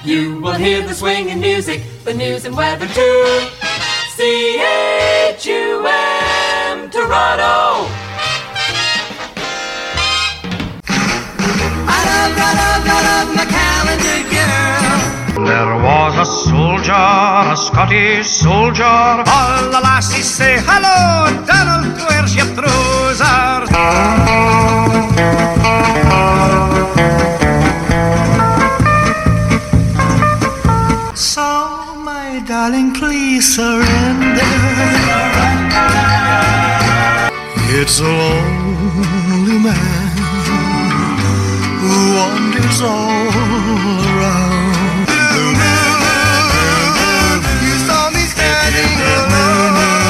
You will hear the swinging music, the news and weather too. CHUM Toronto. I love my calendar girl. There was a soldier, a Scottish soldier. All the lassies say, hello, Donald, where's your trousers? So, my darling, please surrender. It's a lonely man who wanders all around. You saw me standing alone.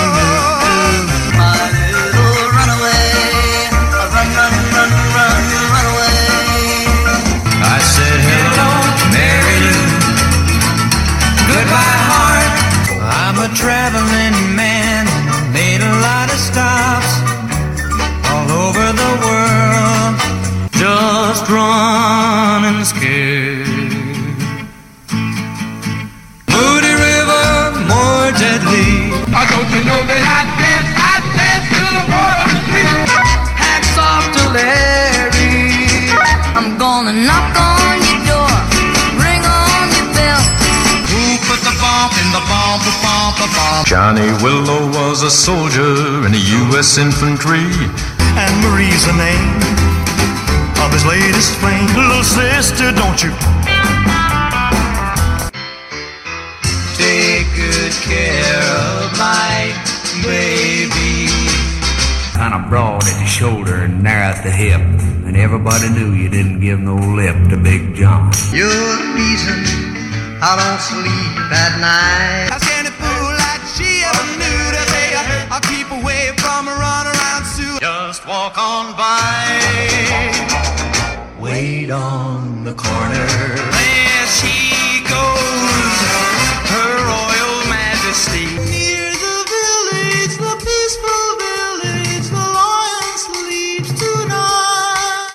My little runaway, run away. I said hello, Mary Lou. Goodbye, heart. I'm a traveling man, made a lot of stops all over the world, just running scared. Moody River, more deadly. Don't you know that I dance to the water? Hats off to Larry. I'm gonna knock on your door, ring on your bell. Who put the bomb in the bomb? Johnny Willow was a soldier in the U.S. Infantry, and Marie's the name of his latest flame. Little sister, don't you take good care of my baby. Kinda broad at the shoulder and narrow at the hip, and everybody knew you didn't give no lip to Big John. You're the reason I don't sleep at night. Ask any fool like she ever knew to say I'll keep away from a runaround Sue. Just walk on by